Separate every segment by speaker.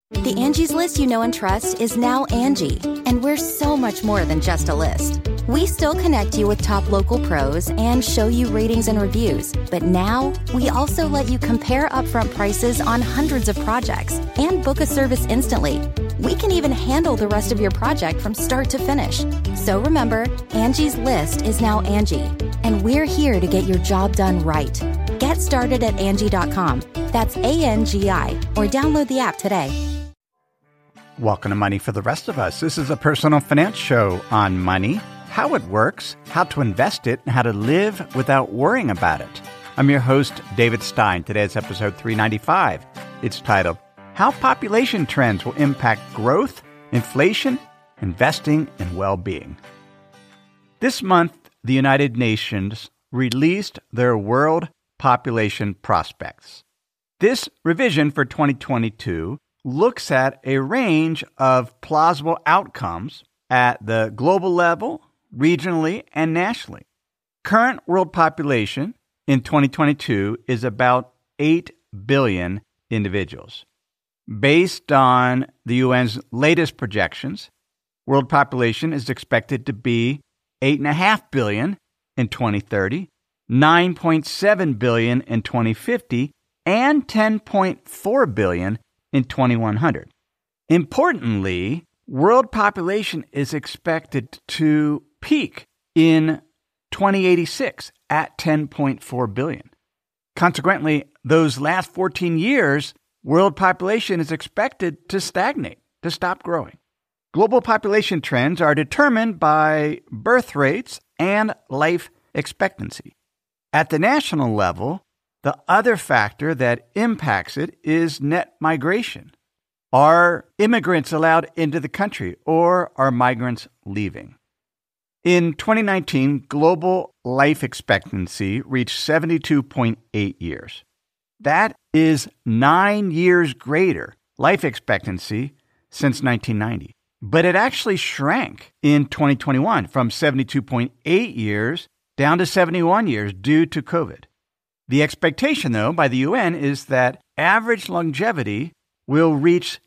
Speaker 1: The Angie's List you know and trust is now Angie, and we're so much more than just a list. We still connect you with top local pros and show you ratings and reviews, but now we also let you compare upfront prices on hundreds of projects and book a service instantly. We can even handle the rest of your project from start to finish. So remember, Angie's List is now Angie, and we're here to get your job done right. Get started at Angie.com. That's ANGI, or download the app today.
Speaker 2: Welcome to Money for the Rest of Us. This is a personal finance show on money, how it works, how to invest it, and how to live without worrying about it. I'm your host, David Stein. Today's episode 395. It's titled, How Population Trends Will Impact Growth, Inflation, Investing, and Well-Being. This month, the United Nations released their World Population Prospects. This revision for 2022 looks at a range of plausible outcomes at the global level, regionally, and nationally. Current world population in 2022 is about 8 billion individuals. Based on the UN's latest projections, world population is expected to be 8.5 billion in 2030, 9.7 billion in 2050, and 10.4 billion in 2100. Importantly, world population is expected to peak in 2086 at 10.4 billion. Consequently, those last 14 years, world population is expected to stagnate, to stop growing. Global population trends are determined by birth rates and life expectancy. At the national level, the other factor that impacts it is net migration. Are immigrants allowed into the country, or are migrants leaving? In 2019, global life expectancy reached 72.8 years. That is 9 years greater life expectancy since 1990. But it actually shrank in 2021 from 72.8 years down to 71 years due to COVID. The expectation, though, by the UN is that average longevity will reach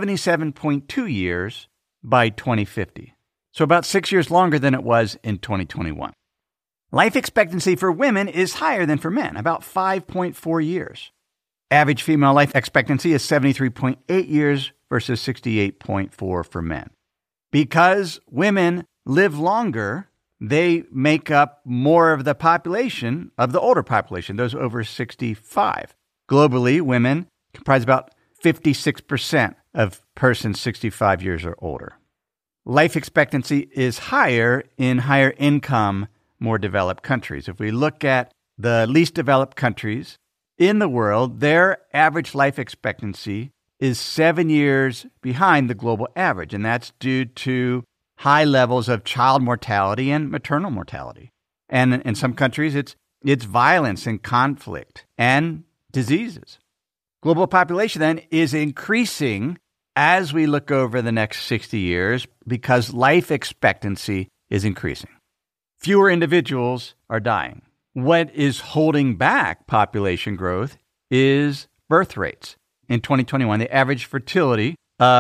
Speaker 2: 77.2 years by 2050. So about 6 years longer than it was in 2021. Life expectancy for women is higher than for men, about 5.4 years. Average female life expectancy is 73.8 years versus 68.4 for men. Because women live longer, they make up more of the population, of the older population, those over 65. Globally, women comprise about 56% of persons 65 years or older. Life expectancy is higher in higher income, more developed countries. If we look at the least developed countries in the world, their average life expectancy is 7 years behind the global average, and that's due to high levels of child mortality and maternal mortality. And in some countries, it's violence and conflict and diseases. Global population then is increasing as we look over the next 60 years because life expectancy is increasing. Fewer individuals are dying. What is holding back population growth is birth rates. In 2021, the average fertility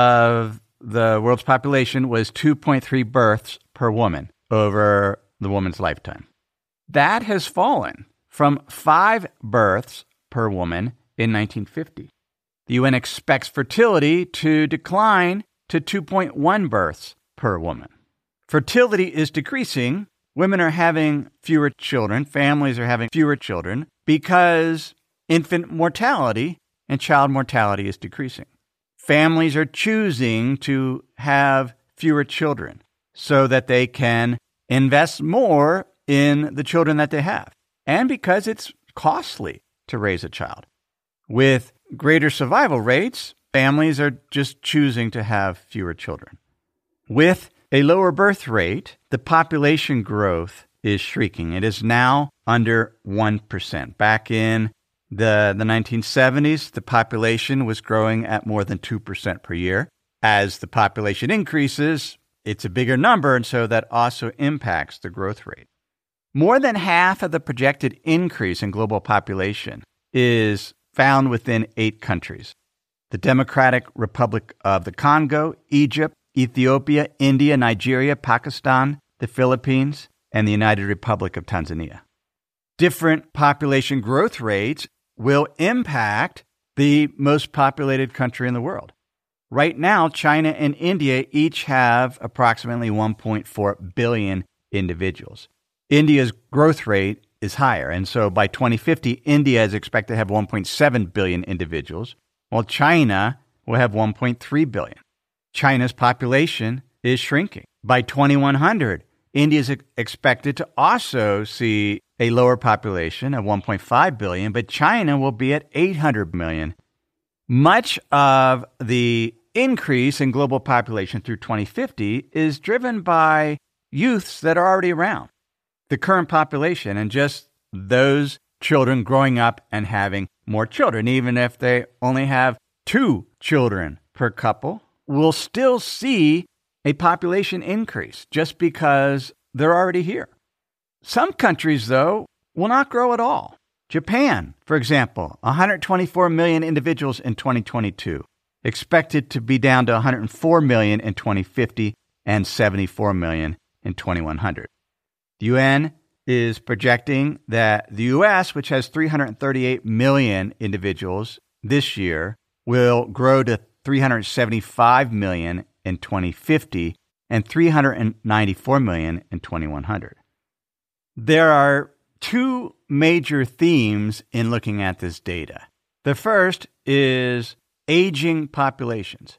Speaker 2: of the world's population was 2.3 births per woman over the woman's lifetime. That has fallen from 5 births per woman in 1950. The UN expects fertility to decline to 2.1 births per woman. Fertility is decreasing. Women are having fewer children. Families are having fewer children because infant mortality and child mortality is decreasing. Families are choosing to have fewer children so that they can invest more in the children that they have, and because it's costly to raise a child. With greater survival rates, families are just choosing to have fewer children. With a lower birth rate, the population growth is shrinking. It is now under 1%. Back in the 1970s, the population was growing at more than 2% per year. As the population increases, it's a bigger number, and so that also impacts the growth rate. More than half of the projected increase in global population is found within 8 countries. the Democratic Republic of the Congo, Egypt, Ethiopia, India, Nigeria, Pakistan, the Philippines, and the United Republic of Tanzania. Different population growth rates will impact the most populated country in the world. Right now, China and India each have approximately 1.4 billion individuals. India's growth rate is higher, and so by 2050, India is expected to have 1.7 billion individuals, while China will have 1.3 billion. China's population is shrinking. By 2100, India is expected to also see a lower population of 1.5 billion, but China will be at 800 million. Much of the increase in global population through 2050 is driven by youths that are already around. The current population and just those children growing up and having more children, even if they only have 2 children per couple, will still see a population increase just because they're already here. Some countries, though, will not grow at all. Japan, for example, 124 million individuals in 2022, expected to be down to 104 million in 2050 and 74 million in 2100. The UN is projecting that the U.S., which has 338 million individuals this year, will grow to 375 million in 2050 and 394 million in 2100. There are 2 major themes in looking at this data. The first is aging populations.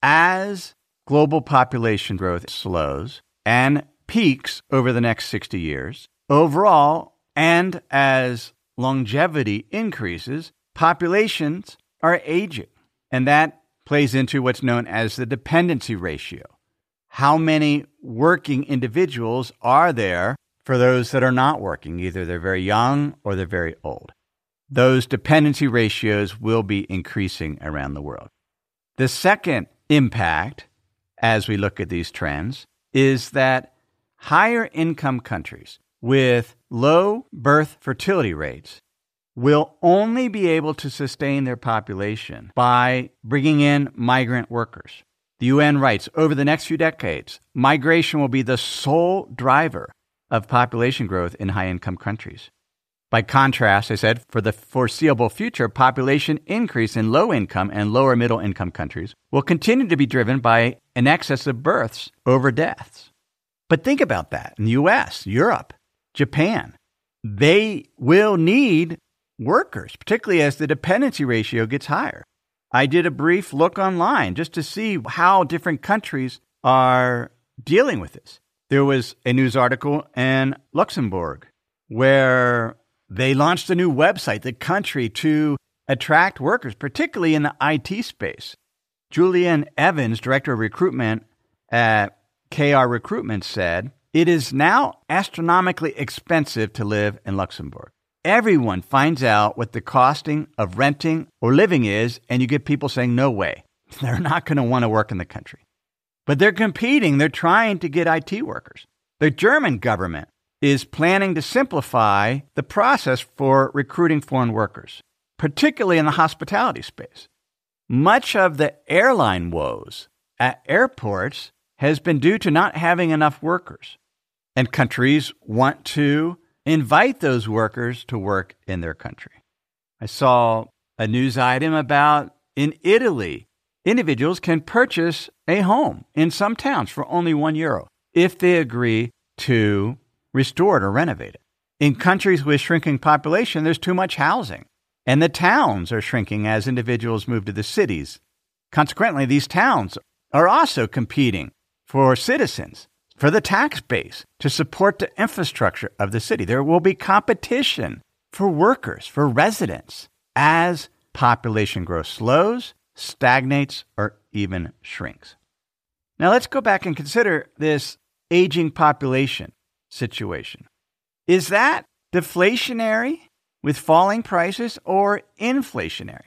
Speaker 2: As global population growth slows and peaks over the next 60 years, overall, and as longevity increases, populations are aging. And that plays into what's known as the dependency ratio. How many working individuals are there for those that are not working? Either they're very young or they're very old. Those dependency ratios will be increasing around the world. The second impact, as we look at these trends, is that higher income countries with low birth fertility rates will only be able to sustain their population by bringing in migrant workers. The UN writes, over the next few decades, migration will be the sole driver of population growth in high-income countries. By contrast, I said, for the foreseeable future, population increase in low-income and lower middle-income countries will continue to be driven by an excess of births over deaths. But think about that. In the U.S., Europe, Japan, they will need workers, particularly as the dependency ratio gets higher. I did a brief look online just to see how different countries are dealing with this. There was a news article in Luxembourg where they launched a new website, the country, to attract workers, particularly in the IT space. Julian Evans, director of recruitment at KR Recruitment, said, "It is now astronomically expensive to live in Luxembourg. Everyone finds out what the costing of renting or living is, and you get people saying, no way. They're not going to want to work in the country. But they're competing. They're trying to get IT workers. The German government is planning to simplify the process for recruiting foreign workers, particularly in the hospitality space. Much of the airline woes at airports has been due to not having enough workers, and countries want to invite those workers to work in their country." I saw a news item about in Italy, individuals can purchase a home in some towns for only €1 if they agree to restore it or renovate it. In countries with shrinking population, there's too much housing, and the towns are shrinking as individuals move to the cities. Consequently, these towns are also competing for citizens, for the tax base, to support the infrastructure of the city. There will be competition for workers, for residents, as population growth slows, stagnates, or even shrinks. Now let's go back and consider this aging population situation. Is that deflationary with falling prices or inflationary?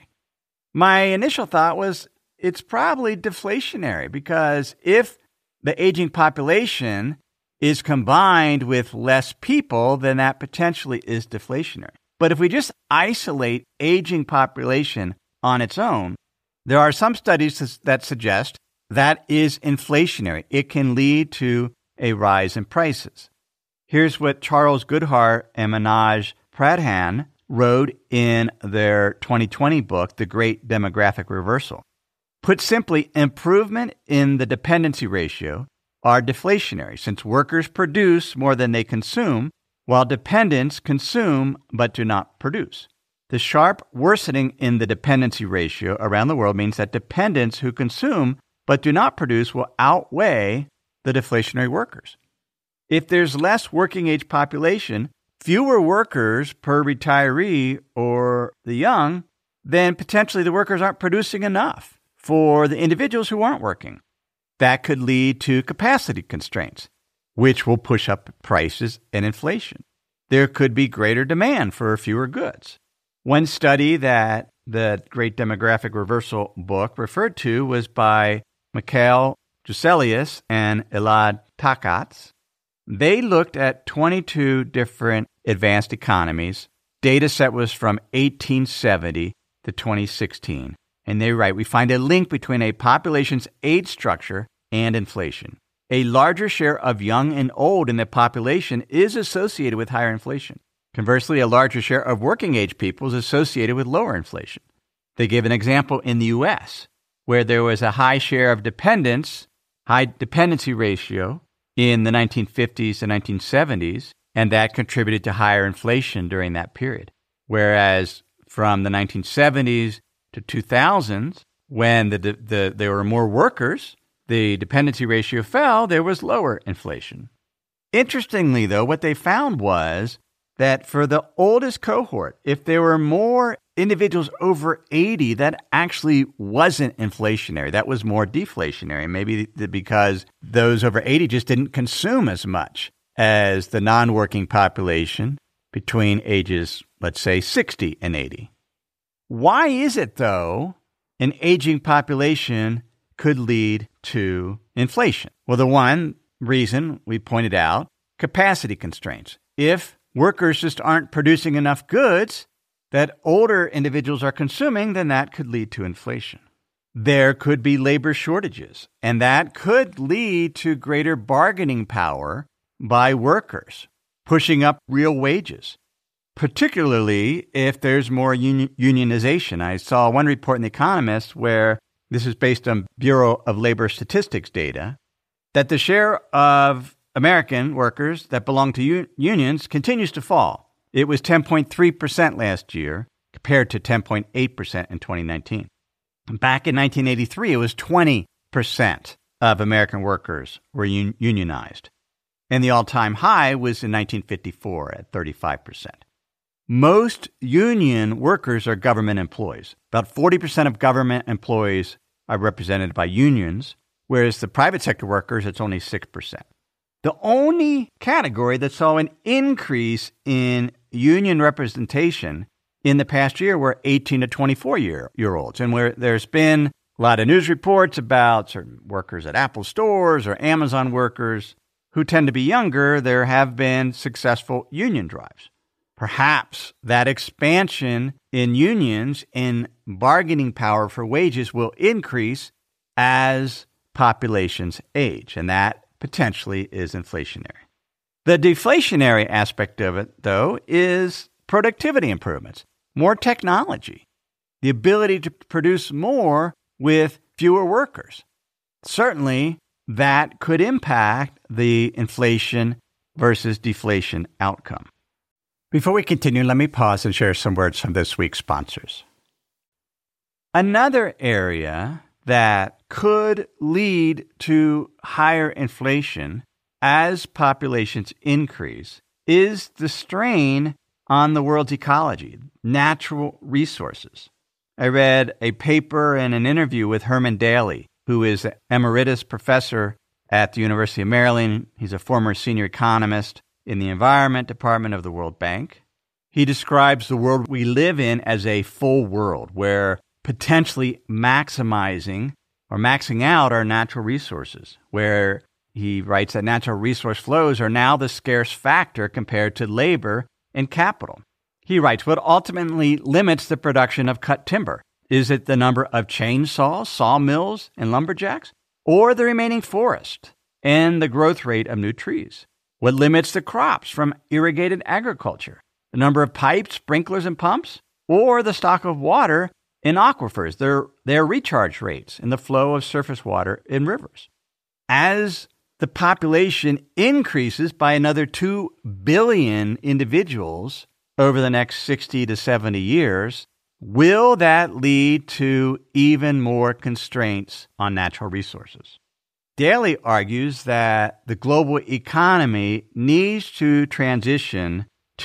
Speaker 2: My initial thought was it's probably deflationary, because if the aging population is combined with less people, then that potentially is deflationary. But if we just isolate aging population on its own, There are some studies that suggest that is inflationary. It can lead to a rise in prices. Here's what Charles Goodhart and Manoj Pradhan wrote in their 2020 book, The Great Demographic Reversal. Put simply, improvement in the dependency ratio are deflationary, since workers produce more than they consume, while dependents consume but do not produce. The sharp worsening in the dependency ratio around the world means that dependents who consume but do not produce will outweigh the deflationary workers. If there's less working-age population, fewer workers per retiree or the young, then potentially the workers aren't producing enough for the individuals who aren't working. That could lead to capacity constraints, which will push up prices and inflation. There could be greater demand for fewer goods. One study that the Great Demographic Reversal book referred to was by Mikhail Juselius and Elad Takats. They looked at 22 different advanced economies. Data set was from 1870 to 2016. And they write, we find a link between a population's age structure and inflation. A larger share of young and old in the population is associated with higher inflation. Conversely, a larger share of working-age people is associated with lower inflation. They give an example in the U.S., where there was a high share of dependents, high dependency ratio in the 1950s and 1970s, and that contributed to higher inflation during that period. Whereas from the 1970s to 2000s, when there were more workers, the dependency ratio fell, there was lower inflation. Interestingly, though, what they found was that for the oldest cohort, if there were more individuals over 80, that actually wasn't inflationary. That was more deflationary, maybe because those over 80 just didn't consume as much as the non-working population between ages, let's say, 60 and 80. Why is it, though, an aging population could lead to inflation? Well, the one reason we pointed out, capacity constraints. If workers just aren't producing enough goods that older individuals are consuming, then that could lead to inflation. There could be labor shortages, and that could lead to greater bargaining power by workers, pushing up real wages, particularly if there's more unionization. I saw one report in The Economist where this is based on Bureau of Labor Statistics data, that the share of American workers that belong to unions continues to fall. It was 10.3% last year compared to 10.8% in 2019. Back in 1983, it was 20% of American workers were unionized. And the all-time high was in 1954 at 35%. Most union workers are government employees. About 40% of government employees are represented by unions, whereas the private sector workers, it's only 6%. The only category that saw an increase in union representation in the past year were 18 to 24-year-olds, and where there's been a lot of news reports about certain workers at Apple stores or Amazon workers who tend to be younger, there have been successful union drives. Perhaps that expansion in unions and bargaining power for wages will increase as populations age, and that potentially is inflationary. The deflationary aspect of it, though, is productivity improvements, more technology, the ability to produce more with fewer workers. Certainly, that could impact the inflation versus deflation outcome. Before we continue, let me pause and share some words from this week's sponsors. Another area that could lead to higher inflation as populations increase is the strain on the world's ecology, natural resources. I read a paper and an interview with Herman Daly, who is an emeritus professor at the University of Maryland. He's a former senior economist in the Environment Department of the World Bank. He describes the world we live in as a full world, where potentially maximizing or maxing out our natural resources, where he writes that natural resource flows are now the scarce factor compared to labor and capital. He writes, what ultimately limits the production of cut timber Is it the number of chainsaws, sawmills, and lumberjacks? Or the remaining forest and the growth rate of new trees? What limits the crops from irrigated agriculture? The number of pipes, sprinklers, and pumps? Or the stock of water in aquifers, their recharge rates, and the flow of surface water in rivers? As the population increases by another 2 billion individuals over the next 60 to 70 years, will that lead to even more constraints on natural resources? Daly argues that the global economy needs to transition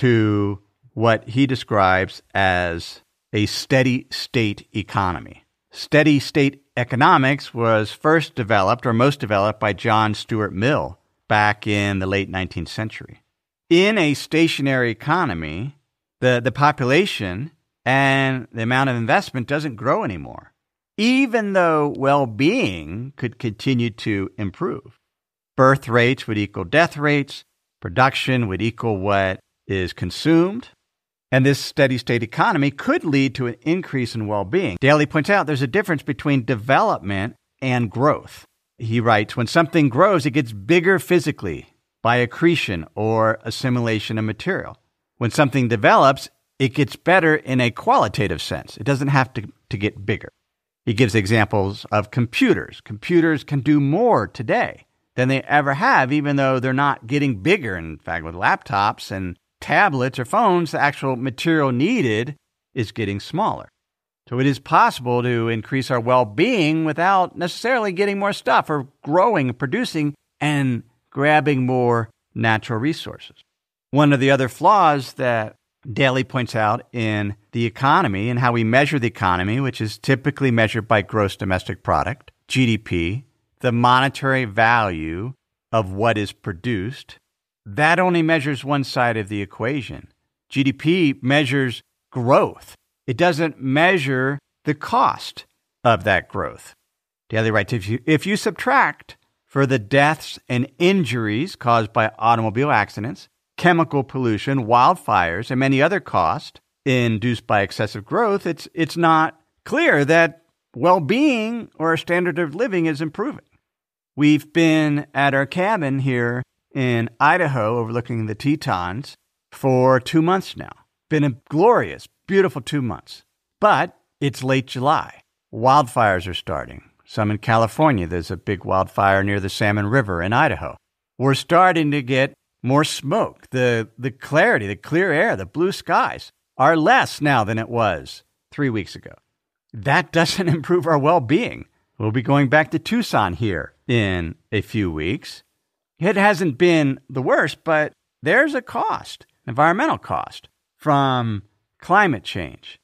Speaker 2: to what he describes as a steady state economy. Steady state economics was first developed, or most developed, by John Stuart Mill back in the late 19th century. In a stationary economy, the population and the amount of investment doesn't grow anymore, even though well-being could continue to improve. Birth rates would equal death rates, production would equal what is consumed, and this steady-state economy could lead to an increase in well-being. Daly points out there's a difference between development and growth. He writes, when something grows, it gets bigger physically by accretion or assimilation of material. When something develops, it gets better in a qualitative sense. It doesn't have to get bigger. He gives examples of computers. Computers can do more today than they ever have, even though they're not getting bigger. In fact, with laptops and tablets or phones, the actual material needed is getting smaller. So it is possible to increase our well-being without necessarily getting more stuff or growing and producing and grabbing more natural resources. One of the other flaws that Daly points out in the economy and how we measure the economy, which is typically measured by gross domestic product, GDP, the monetary value of what is produced, that only measures one side of the equation. GDP measures growth. It doesn't measure the cost of that growth. Daly writes, if you subtract for the deaths and injuries caused by automobile accidents, chemical pollution, wildfires, and many other costs induced by excessive growth, it's not clear that well-being or our standard of living is improving. We've been at our cabin here in Idaho overlooking the Tetons for 2 months now. Been a glorious, beautiful 2 months. But it's late July. Wildfires are starting. Some in California. There's a big wildfire near the Salmon River in Idaho. We're starting to get more smoke. The clarity, the clear air, the blue skies are less now than it was 3 weeks ago. That doesn't improve our well-being. We'll be going back to Tucson here in a few weeks. It hasn't been the worst, but there's a cost, environmental cost, from climate change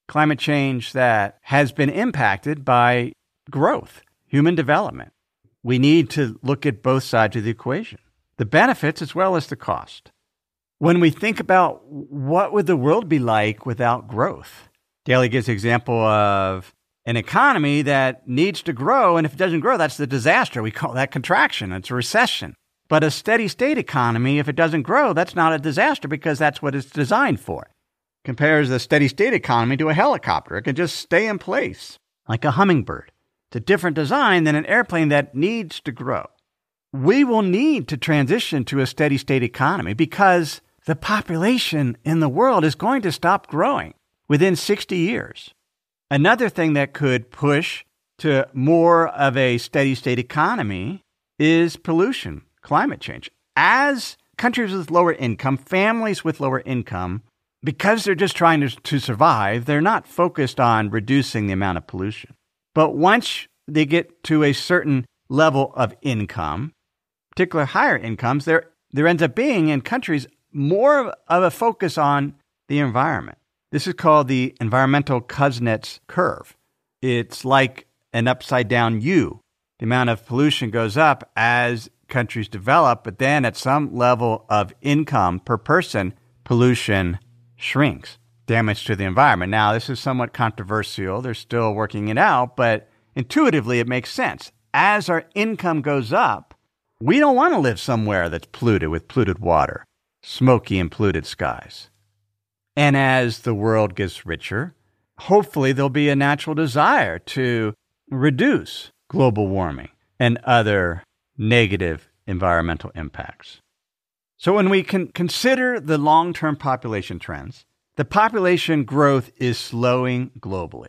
Speaker 2: that has been impacted by growth, human development. We need to look at both sides of the equation, the benefits as well as the cost. When we think about what would the world be like without growth, Daly gives the example of an economy that needs to grow, and if it doesn't grow, that's the disaster. We call that contraction. It's a recession. But a steady state economy, if it doesn't grow, that's not a disaster because that's what it's designed for. Compares the steady state economy to a helicopter. It can just stay in place like a hummingbird. It's a different design than an airplane that needs to grow. We will need to transition to a steady state economy because the population in the world is going to stop growing within 60 years. Another thing that could push to more of a steady state economy is pollution, climate change. As countries with lower income, families with lower income, because they're just trying to survive, they're not focused on reducing the amount of pollution. But once they get to a certain level of income, particularly higher incomes, there ends up being in countries more of a focus on the environment. This is called the environmental Kuznets curve. It's like an upside-down U. The amount of pollution goes up as countries develop, but then at some level of income per person, pollution shrinks, damage to the environment. Now, this is somewhat controversial. They're still working it out, but intuitively it makes sense. As our income goes up, we don't want to live somewhere that's polluted with polluted water, smoky and polluted skies. And as the world gets richer, hopefully there'll be a natural desire to reduce global warming and other negative environmental impacts. So when we can consider the long-term population trends, the population growth is slowing globally.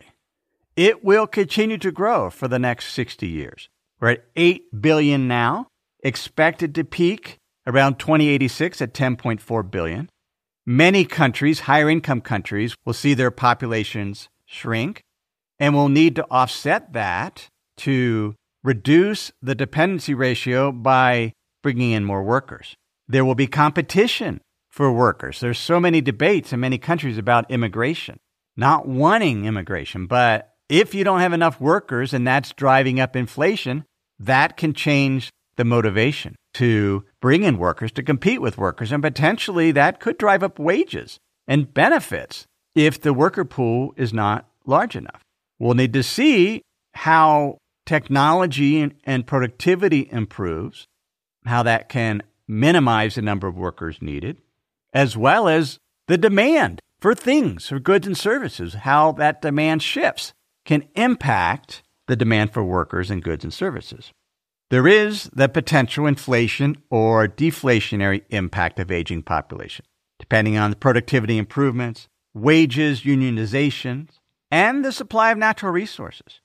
Speaker 2: It will continue to grow for the next 60 years. We're at 8 billion now, expected to peak around 2086 at 10.4 billion. Many countries, higher income countries, will see their populations shrink and will need to offset that to reduce the dependency ratio by bringing in more workers. There will be competition for workers. There's so many debates in many countries about immigration, not wanting immigration. But if you don't have enough workers and that's driving up inflation, that can change the motivation to bring in workers, to compete with workers. And potentially that could drive up wages and benefits if the worker pool is not large enough. We'll need to see how technology and productivity improves, how that can minimize the number of workers needed, as well as the demand for things, for goods and services, how that demand shifts can impact the demand for workers and goods and services. There is the potential inflation or deflationary impact of aging population, depending on the productivity improvements, wages, unionizations, and the supply of natural resources.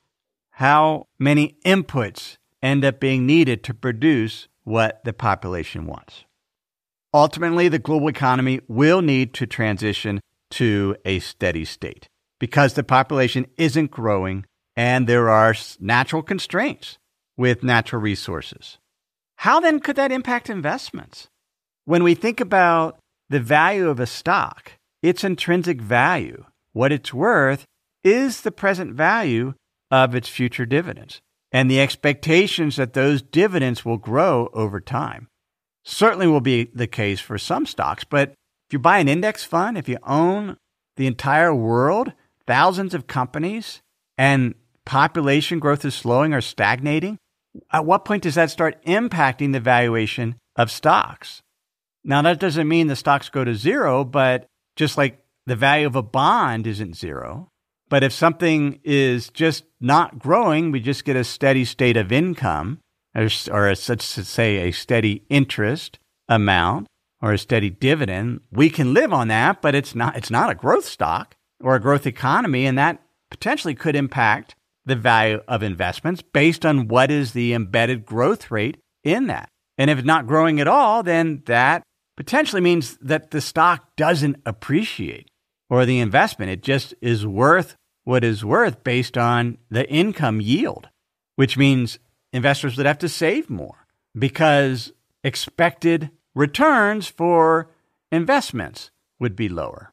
Speaker 2: How many inputs end up being needed to produce what the population wants. Ultimately, the global economy will need to transition to a steady state because the population isn't growing and there are natural constraints with natural resources. How then could that impact investments? When we think about the value of a stock, its intrinsic value, what it's worth, is the present value of its future dividends and the expectations that those dividends will grow over time. Certainly will be the case for some stocks, but if you buy an index fund, if you own the entire world, thousands of companies, and population growth is slowing or stagnating, at what point does that start impacting the valuation of stocks? Now, that doesn't mean the stocks go to zero, but just like the value of a bond isn't zero. But if something is just not growing, we just get a steady state of income, or such to say a steady interest amount or a steady dividend, we can live on that, but it's not a growth stock or a growth economy, and that potentially could impact the value of investments based on what is the embedded growth rate in that. And if it's not growing at all, then that potentially means that the stock doesn't appreciate or the investment. It just is worth what is worth based on the income yield, which means investors would have to save more because expected returns for investments would be lower.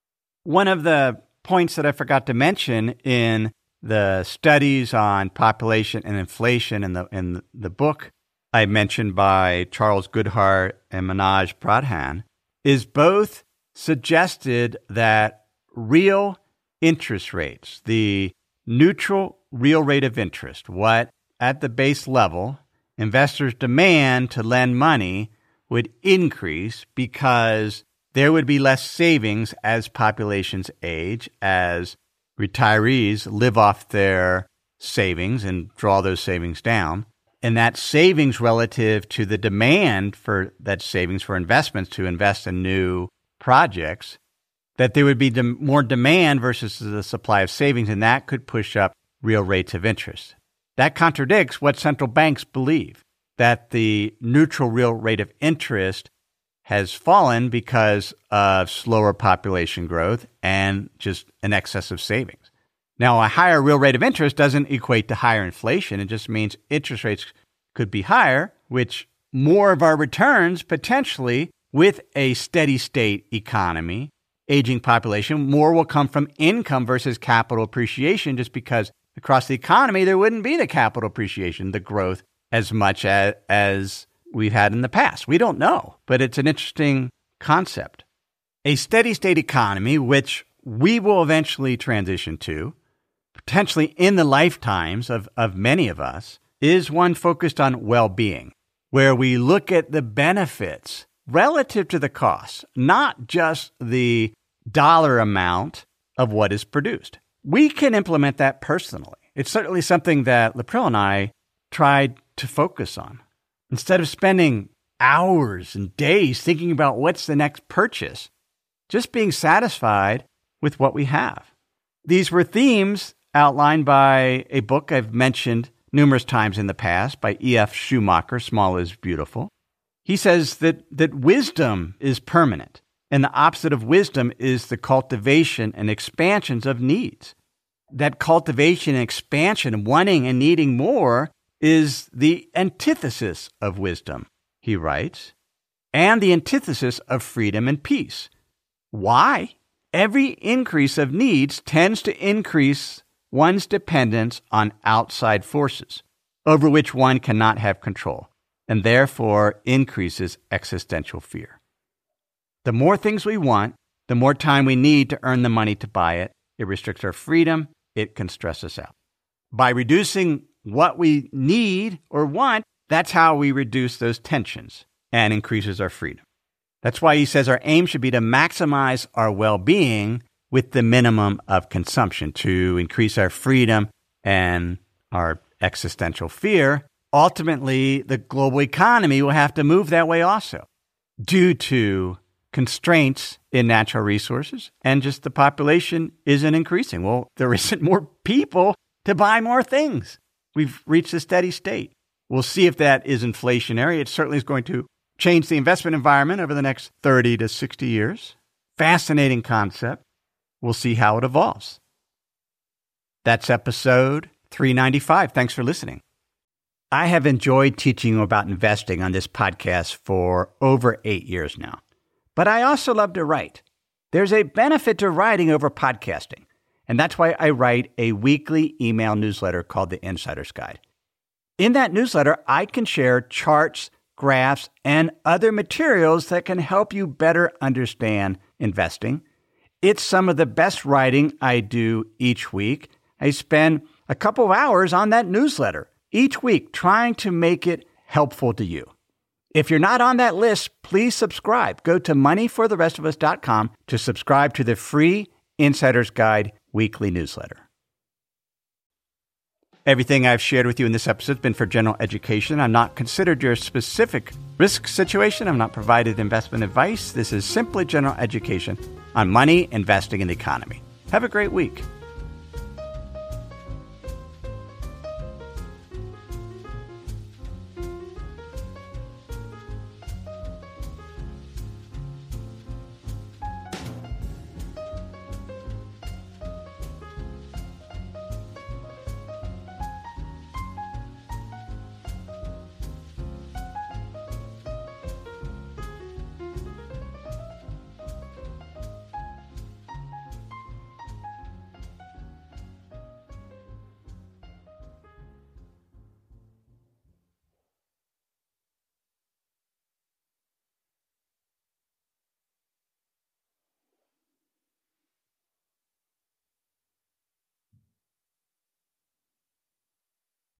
Speaker 2: One of the points that I forgot to mention in the studies on population and inflation in the book I mentioned by Charles Goodhart and Manoj Pradhan is both suggested that real interest rates, the neutral real rate of interest, what at the base level investors demand to lend money would increase because there would be less savings as populations age, as retirees live off their savings and draw those savings down. And that savings relative to the demand for that savings for investments to invest in new projects, that there would be more demand versus the supply of savings, and that could push up real rates of interest. That contradicts what central banks believe, that the neutral real rate of interest has fallen because of slower population growth and just an excess of savings. Now, a higher real rate of interest doesn't equate to higher inflation. It just means interest rates could be higher, which more of our returns potentially with a steady state economy, aging population, more will come from income versus capital appreciation, just because across the economy, there wouldn't be the capital appreciation, the growth as much as we've had in the past. We don't know, but it's an interesting concept. A steady state economy, which we will eventually transition to, potentially in the lifetimes of many of us, is one focused on well-being, where we look at the benefits relative to the costs, not just the dollar amount of what is produced. we can implement that personally. It's certainly something that Lapril and I tried to focus on. Instead of spending hours and days thinking about what's the next purchase, just being satisfied with what we have. These were themes outlined by a book I've mentioned numerous times in the past by E.F. Schumacher, Small is Beautiful. He says that wisdom is permanent, and the opposite of wisdom is the cultivation and expansions of needs. That cultivation and expansion, wanting and needing more, is the antithesis of wisdom, he writes, and the antithesis of freedom and peace. Why? Every increase of needs tends to increase one's dependence on outside forces, over which one cannot have control, and therefore increases existential fear. The more things we want, the more time we need to earn the money to buy it. It restricts our freedom. It can stress us out. By reducing what we need or want, that's how we reduce those tensions and increases our freedom. That's why he says our aim should be to maximize our well-being with the minimum of consumption to increase our freedom and our existential fear. Ultimately, the global economy will have to move that way also due to constraints in natural resources and just the population isn't increasing. Well, there isn't more people to buy more things. We've reached a steady state. We'll see if that is inflationary. It certainly is going to change the investment environment over the next 30 to 60 years. Fascinating concept. We'll see how it evolves. That's episode 395. Thanks for listening. I have enjoyed teaching you about investing on this podcast for over 8 years now. But I also love to write. There's a benefit to writing over podcasting. And that's why I write a weekly email newsletter called The Insider's Guide. In that newsletter, I can share charts, graphs, and other materials that can help you better understand investing. It's some of the best writing I do each week. I spend a couple of hours on that newsletter each week trying to make it helpful to you. If you're not on that list, please subscribe. Go to moneyfortherestofus.com to subscribe to the free Insider's Guide weekly newsletter. Everything I've shared with you in this episode has been for general education. I'm not considered your specific risk situation. I'm not provided investment advice. This is simply general education on money, investing, and the economy. Have a great week.